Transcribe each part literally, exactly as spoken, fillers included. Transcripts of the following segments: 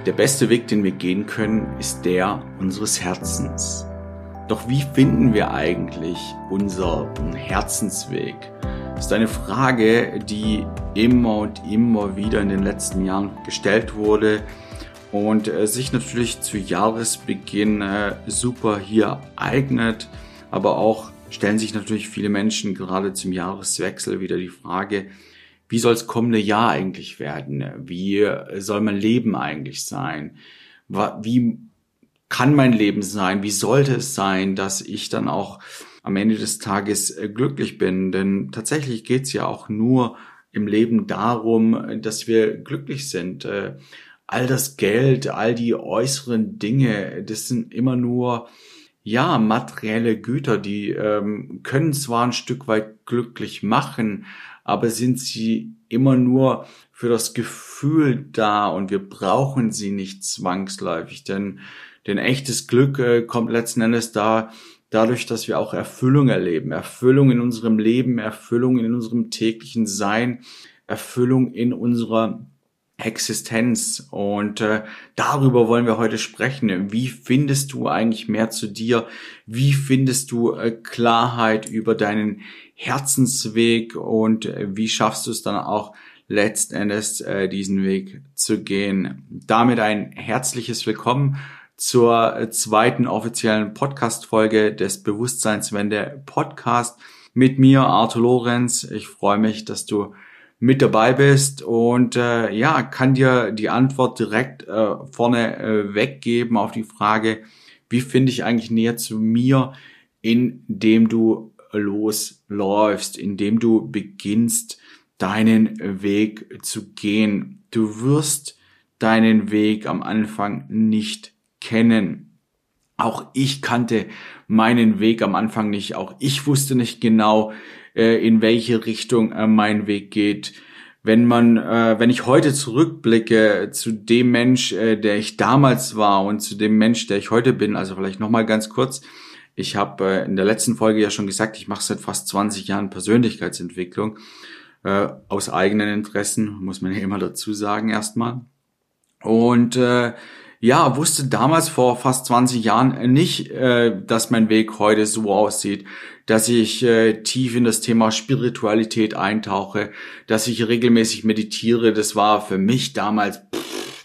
Der beste Weg, den wir gehen können, ist der unseres Herzens. Doch wie finden wir eigentlich unseren Herzensweg? Das ist eine Frage, die immer und immer wieder in den letzten Jahren gestellt wurde und äh, sich natürlich zu Jahresbeginn äh, super hier eignet. Aber auch stellen sich natürlich viele Menschen gerade zum Jahreswechsel wieder die Frage, wie soll das kommende Jahr eigentlich werden? Wie soll mein Leben eigentlich sein? Wie kann mein Leben sein? Wie sollte es sein, dass ich dann auch am Ende des Tages glücklich bin? Denn tatsächlich geht es ja auch nur im Leben darum, dass wir glücklich sind. All das Geld, all die äußeren Dinge, das sind immer nur ja materielle Güter, die ähm, können zwar ein Stück weit glücklich machen, aber sind sie immer nur für das Gefühl da und wir brauchen sie nicht zwangsläufig, denn, denn echtes Glück äh, kommt letzten Endes da dadurch, dass wir auch Erfüllung erleben, Erfüllung in unserem Leben, Erfüllung in unserem täglichen Sein, Erfüllung in unserer Existenz und äh, darüber wollen wir heute sprechen. Wie findest du eigentlich mehr zu dir? Wie findest du äh, Klarheit über deinen Herzensweg und äh, wie schaffst du es dann auch letzten Endes äh, diesen Weg zu gehen? Damit ein herzliches Willkommen zur äh, zweiten offiziellen Podcast-Folge des Bewusstseinswende Podcast mit mir, Arthur Lorenz. Ich freue mich, dass du mit dabei bist und äh, ja, kann dir die Antwort direkt äh, vorne äh, weggeben auf die Frage, wie finde ich eigentlich näher zu mir, indem du losläufst, indem du beginnst, deinen Weg zu gehen. Du wirst deinen Weg am Anfang nicht kennen. Auch ich kannte meinen Weg am Anfang nicht. Auch ich wusste nicht genau, in welche Richtung mein Weg geht. Wenn man, wenn ich heute zurückblicke zu dem Mensch, der ich damals war und zu dem Mensch, der ich heute bin, also vielleicht nochmal ganz kurz. Ich habe in der letzten Folge ja schon gesagt, ich mache seit fast zwanzig Jahren Persönlichkeitsentwicklung aus eigenen Interessen, muss man ja immer dazu sagen erstmal. Und äh, ja, wusste damals vor fast zwanzig Jahren nicht, äh, dass mein Weg heute so aussieht, dass ich äh, tief in das Thema Spiritualität eintauche, dass ich regelmäßig meditiere. Das war für mich damals pff,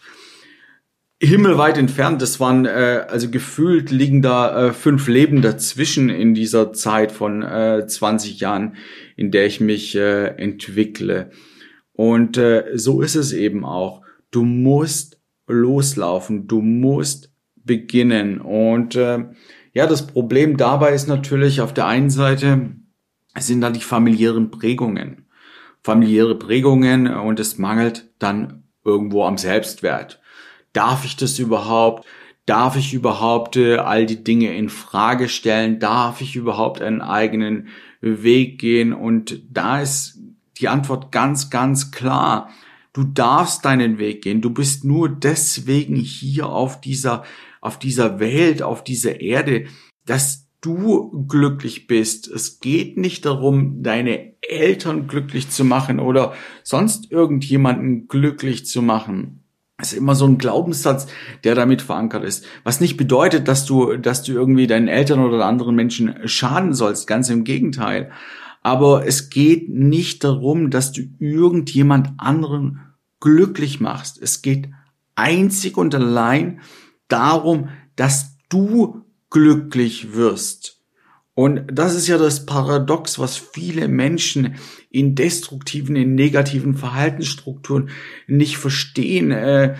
himmelweit entfernt. Das waren äh, also gefühlt liegen da äh, fünf Leben dazwischen in dieser Zeit von äh, zwanzig Jahren, in der ich mich äh, entwickle. Und äh, so ist es eben auch. Du musst loslaufen, du musst beginnen und äh, ja, das Problem dabei ist natürlich auf der einen Seite sind da die familiären Prägungen, familiäre Prägungen und es mangelt dann irgendwo am Selbstwert. Darf ich das überhaupt? Darf ich überhaupt äh, all die Dinge in Frage stellen? Darf ich überhaupt einen eigenen Weg gehen? Und da ist die Antwort ganz, ganz klar. Du darfst deinen Weg gehen. Du bist nur deswegen hier auf dieser, auf dieser Welt, auf dieser Erde, dass du glücklich bist. Es geht nicht darum, deine Eltern glücklich zu machen oder sonst irgendjemanden glücklich zu machen. Das ist immer so ein Glaubenssatz, der damit verankert ist. Was nicht bedeutet, dass du, dass du irgendwie deinen Eltern oder anderen Menschen schaden sollst. Ganz im Gegenteil. Aber es geht nicht darum, dass du irgendjemand anderen glücklich machst. Es geht einzig und allein darum, dass du glücklich wirst. Und das ist ja das Paradox, was viele Menschen in destruktiven, in negativen Verhaltensstrukturen nicht verstehen.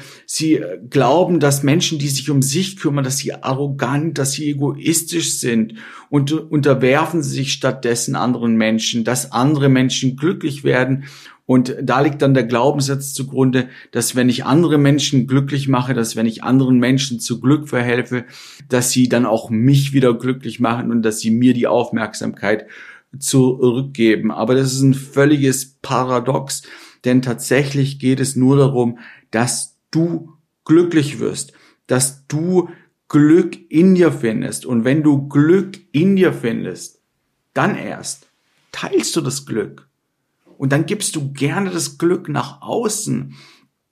Sie glauben, dass Menschen, die sich um sich kümmern, dass sie arrogant, dass sie egoistisch sind und unterwerfen sich stattdessen anderen Menschen, dass andere Menschen glücklich werden. Und da liegt dann der Glaubenssatz zugrunde, dass wenn ich andere Menschen glücklich mache, dass wenn ich anderen Menschen zu Glück verhelfe, dass sie dann auch mich wieder glücklich machen und dass sie mir die Aufmerksamkeit zurückgeben. Aber das ist ein völliges Paradox, denn tatsächlich geht es nur darum, dass du glücklich wirst, dass du Glück in dir findest. Und wenn du Glück in dir findest, dann erst teilst du das Glück. Und dann gibst du gerne das Glück nach außen.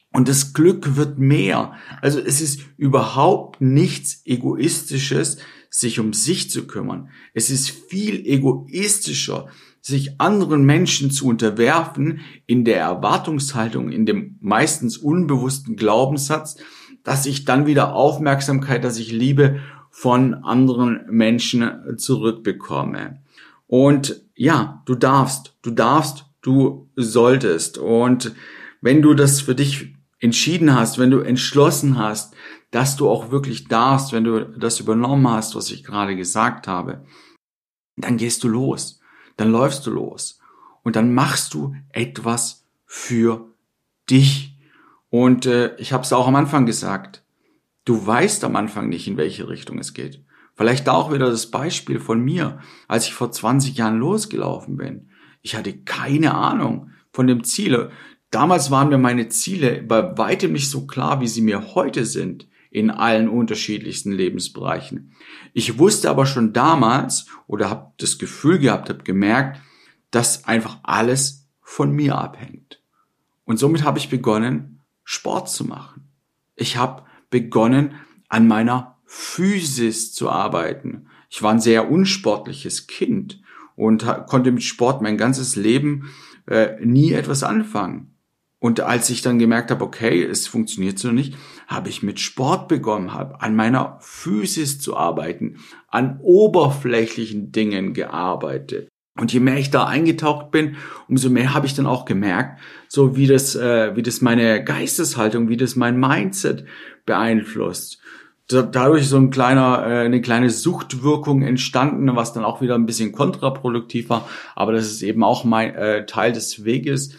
Und das Glück wird mehr. Also es ist überhaupt nichts Egoistisches, sich um sich zu kümmern. Es ist viel egoistischer, sich anderen Menschen zu unterwerfen in der Erwartungshaltung, in dem meistens unbewussten Glaubenssatz, dass ich dann wieder Aufmerksamkeit, dass ich Liebe von anderen Menschen zurückbekomme. Und ja, du darfst, du darfst, du solltest. Und wenn du das für dich entschieden hast, wenn du entschlossen hast, dass du auch wirklich darfst, wenn du das übernommen hast, was ich gerade gesagt habe, dann gehst du los, dann läufst du los und dann machst du etwas für dich. Und äh, ich habe es auch am Anfang gesagt, du weißt am Anfang nicht, in welche Richtung es geht. Vielleicht auch wieder das Beispiel von mir, als ich vor zwanzig Jahren losgelaufen bin. Ich hatte keine Ahnung von dem Ziel. Damals waren mir meine Ziele bei weitem nicht so klar, wie sie mir heute sind, in allen unterschiedlichsten Lebensbereichen. Ich wusste aber schon damals oder habe das Gefühl gehabt, habe gemerkt, dass einfach alles von mir abhängt. Und somit habe ich begonnen, Sport zu machen. Ich habe begonnen, an meiner Physis zu arbeiten. Ich war ein sehr unsportliches Kind und konnte mit Sport mein ganzes Leben äh, nie etwas anfangen. Und als ich dann gemerkt habe, okay, es funktioniert so nicht, habe ich mit Sport begonnen, habe an meiner Physis zu arbeiten, an oberflächlichen Dingen gearbeitet. Und je mehr ich da eingetaucht bin, umso mehr habe ich dann auch gemerkt, so wie das, äh, wie das meine Geisteshaltung, wie das mein Mindset beeinflusst. Dadurch so ein kleiner, äh, eine kleine Suchtwirkung entstanden, was dann auch wieder ein bisschen kontraproduktiv war. Aber das ist eben auch mein äh, Teil des Weges.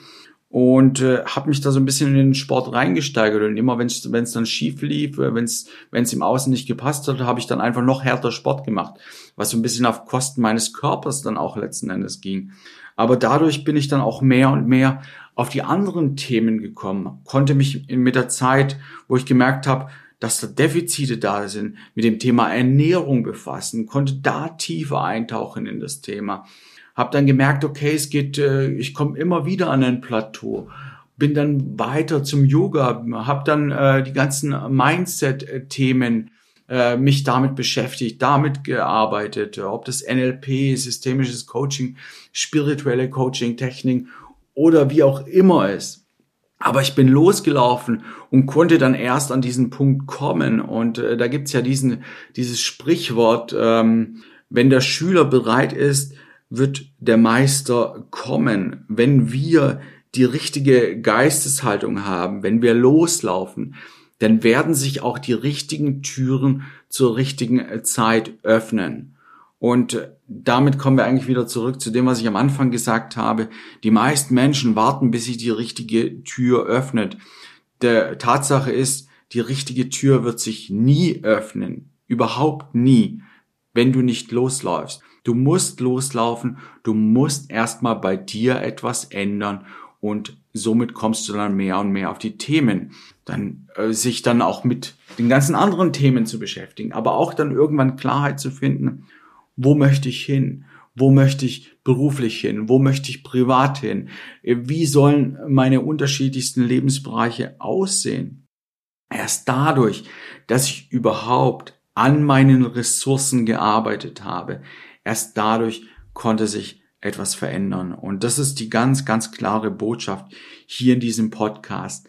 Und äh, habe mich da so ein bisschen in den Sport reingesteigert. Und immer wenn es dann schief lief, wenn es wenn es im Außen nicht gepasst hat, habe ich dann einfach noch härter Sport gemacht, was so ein bisschen auf Kosten meines Körpers dann auch letzten Endes ging. Aber dadurch bin ich dann auch mehr und mehr auf die anderen Themen gekommen, konnte mich mit der Zeit, wo ich gemerkt habe, dass da Defizite da sind, mit dem Thema Ernährung befassen, konnte da tiefer eintauchen in das Thema. Hab dann gemerkt, okay, es geht, ich komme immer wieder an ein Plateau, bin dann weiter zum Yoga, habe dann äh, die ganzen Mindset-Themen äh, mich damit beschäftigt, damit gearbeitet, ob das N L P, systemisches Coaching, spirituelle Coaching-Technik oder wie auch immer ist. Aber ich bin losgelaufen und konnte dann erst an diesen Punkt kommen. Und äh, da gibt's ja diesen dieses Sprichwort, ähm, wenn der Schüler bereit ist, wird der Meister kommen. Wenn wir die richtige Geisteshaltung haben, wenn wir loslaufen, dann werden sich auch die richtigen Türen zur richtigen Zeit öffnen. Und damit kommen wir eigentlich wieder zurück zu dem, was ich am Anfang gesagt habe. Die meisten Menschen warten, bis sich die richtige Tür öffnet. Der Tatsache ist, die richtige Tür wird sich nie öffnen. Überhaupt nie, wenn du nicht losläufst. Du musst loslaufen, du musst erstmal bei dir etwas ändern und somit kommst du dann mehr und mehr auf die Themen. Dann äh, sich dann auch mit den ganzen anderen Themen zu beschäftigen, aber auch dann irgendwann Klarheit zu finden, wo möchte ich hin? Wo möchte ich beruflich hin? Wo möchte ich privat hin? Wie sollen meine unterschiedlichsten Lebensbereiche aussehen? Erst dadurch, dass ich überhaupt an meinen Ressourcen gearbeitet habe, erst dadurch konnte sich etwas verändern. Und das ist die ganz, ganz klare Botschaft hier in diesem Podcast.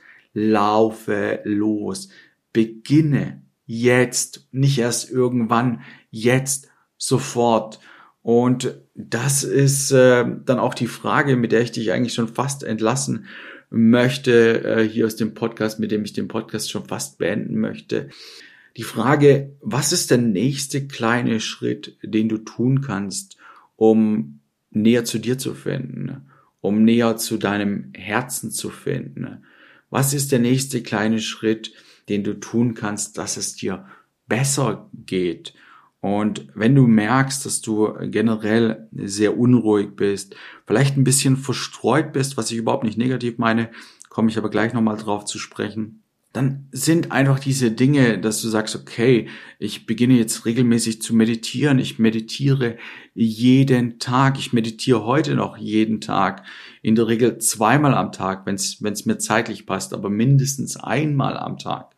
Laufe los. Beginne jetzt, nicht erst irgendwann, jetzt, sofort. Und das ist äh, dann auch die Frage, mit der ich dich eigentlich schon fast entlassen möchte, äh, hier aus dem Podcast, mit dem ich den Podcast schon fast beenden möchte. Die Frage, was ist der nächste kleine Schritt, den du tun kannst, um näher zu dir zu finden, um näher zu deinem Herzen zu finden? Was ist der nächste kleine Schritt, den du tun kannst, dass es dir besser geht? Und wenn du merkst, dass du generell sehr unruhig bist, vielleicht ein bisschen verstreut bist, was ich überhaupt nicht negativ meine, komme ich aber gleich nochmal drauf zu sprechen, dann sind einfach diese Dinge, dass du sagst, okay, ich beginne jetzt regelmäßig zu meditieren. Ich meditiere jeden Tag. Ich meditiere heute noch jeden Tag. In der Regel zweimal am Tag, wenn es wenn es mir zeitlich passt, aber mindestens einmal am Tag.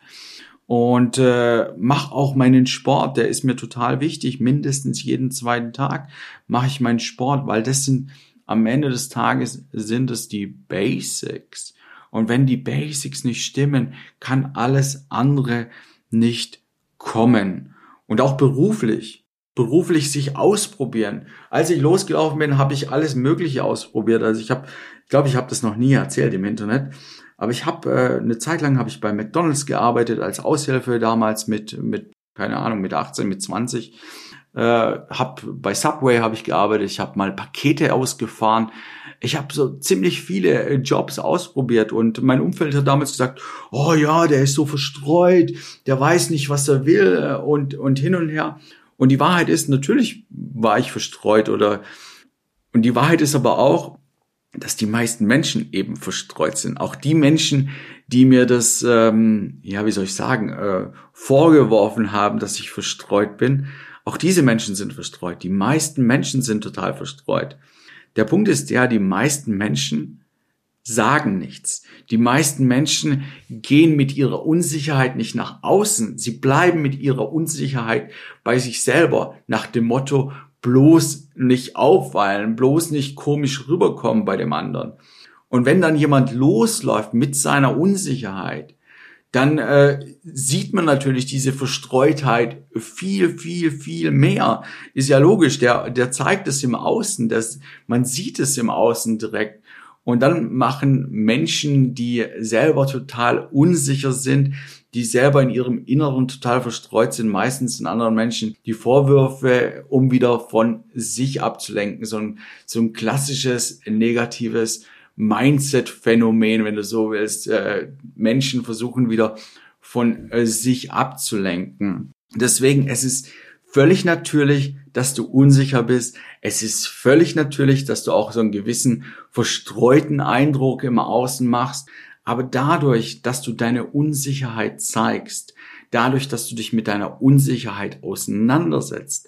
Und äh, mach auch meinen Sport, der ist mir total wichtig. Mindestens jeden zweiten Tag mache ich meinen Sport, weil das sind am Ende des Tages sind es die Basics. Und wenn die Basics nicht stimmen, kann alles andere nicht kommen. Und auch beruflich, beruflich sich ausprobieren. Als ich losgelaufen bin, habe ich alles Mögliche ausprobiert. Also ich habe, ich glaube, ich habe das noch nie erzählt im Internet. Aber ich habe äh, eine Zeit lang habe ich bei McDonald's gearbeitet als Aushilfe damals mit mit keine Ahnung mit achtzehn, mit zwanzig. Äh, hab bei Subway habe ich gearbeitet. Ich habe mal Pakete ausgefahren. Ich habe so ziemlich viele Jobs ausprobiert und mein Umfeld hat damals gesagt, oh ja, der ist so verstreut, der weiß nicht, was er will und und hin und her. Und die Wahrheit ist, natürlich war ich verstreut oder und die Wahrheit ist aber auch, dass die meisten Menschen eben verstreut sind. Auch die Menschen, die mir das, ähm, ja, wie soll ich sagen, äh, vorgeworfen haben, dass ich verstreut bin, auch diese Menschen sind verstreut. Die meisten Menschen sind total verstreut. Der Punkt ist ja, die meisten Menschen sagen nichts. Die meisten Menschen gehen mit ihrer Unsicherheit nicht nach außen. Sie bleiben mit ihrer Unsicherheit bei sich selber nach dem Motto, bloß nicht auffallen, bloß nicht komisch rüberkommen bei dem anderen. Und wenn dann jemand losläuft mit seiner Unsicherheit, dann äh, sieht man natürlich diese Verstreutheit viel, viel, viel mehr. Ist ja logisch, der, der zeigt es im Außen, dass man sieht es im Außen direkt. Und dann machen Menschen, die selber total unsicher sind, die selber in ihrem Inneren total verstreut sind, meistens in anderen Menschen, die Vorwürfe, um wieder von sich abzulenken. So ein, so ein klassisches negatives Mindset-Phänomen, wenn du so willst. Äh, Menschen versuchen wieder von äh, sich abzulenken. Deswegen, es ist völlig natürlich, dass du unsicher bist. Es ist völlig natürlich, dass du auch so einen gewissen verstreuten Eindruck im Außen machst. Aber dadurch, dass du deine Unsicherheit zeigst, dadurch, dass du dich mit deiner Unsicherheit auseinandersetzt,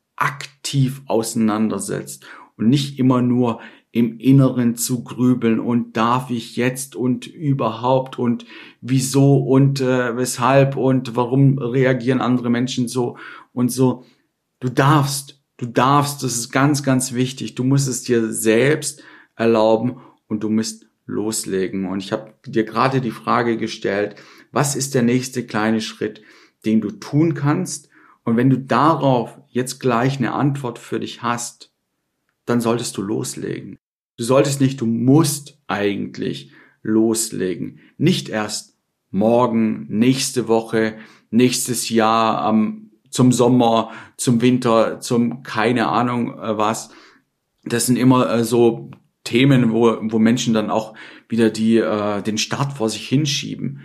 aktiv auseinandersetzt und nicht immer nur im Inneren zu grübeln und darf ich jetzt und überhaupt und wieso und äh, weshalb und warum reagieren andere Menschen so und so. Du darfst, du darfst, das ist ganz, ganz wichtig. Du musst es dir selbst erlauben und du musst loslegen. Und ich habe dir gerade die Frage gestellt, was ist der nächste kleine Schritt, den du tun kannst? Und wenn du darauf jetzt gleich eine Antwort für dich hast, dann solltest du loslegen. Du solltest nicht, du musst eigentlich loslegen. Nicht erst morgen, nächste Woche, nächstes Jahr, am, zum Sommer, zum Winter, zum keine Ahnung äh, was. Das sind immer äh, so Themen, wo, wo Menschen dann auch wieder die, äh, den Start vor sich hinschieben.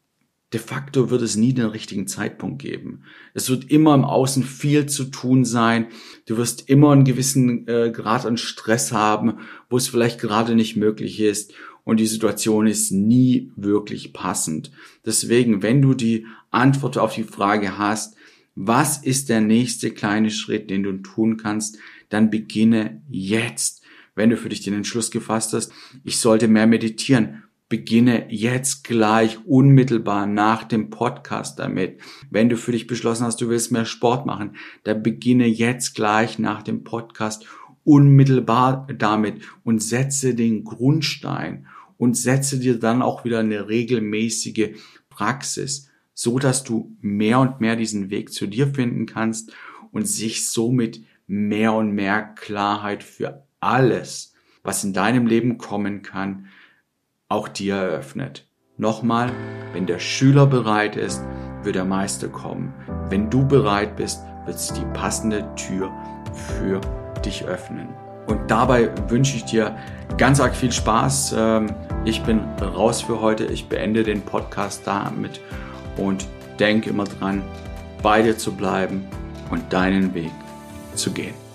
De facto wird es nie den richtigen Zeitpunkt geben. Es wird immer im Außen viel zu tun sein. Du wirst immer einen gewissen äh, Grad an Stress haben, wo es vielleicht gerade nicht möglich ist. Und die Situation ist nie wirklich passend. Deswegen, wenn du die Antwort auf die Frage hast, was ist der nächste kleine Schritt, den du tun kannst, dann beginne jetzt. Wenn du für dich den Entschluss gefasst hast, ich sollte mehr meditieren, beginne jetzt gleich unmittelbar nach dem Podcast damit. Wenn du für dich beschlossen hast, du willst mehr Sport machen, dann beginne jetzt gleich nach dem Podcast unmittelbar damit und setze den Grundstein und setze dir dann auch wieder eine regelmäßige Praxis, so dass du mehr und mehr diesen Weg zu dir finden kannst und sich somit mehr und mehr Klarheit für alles, was in deinem Leben kommen kann, auch dir eröffnet. Nochmal, wenn der Schüler bereit ist, wird der Meister kommen. Wenn du bereit bist, wird sich die passende Tür für dich öffnen. Und dabei wünsche ich dir ganz arg viel Spaß. Ich bin raus für heute. Ich beende den Podcast damit und denke immer dran, bei dir zu bleiben und deinen Weg zu gehen.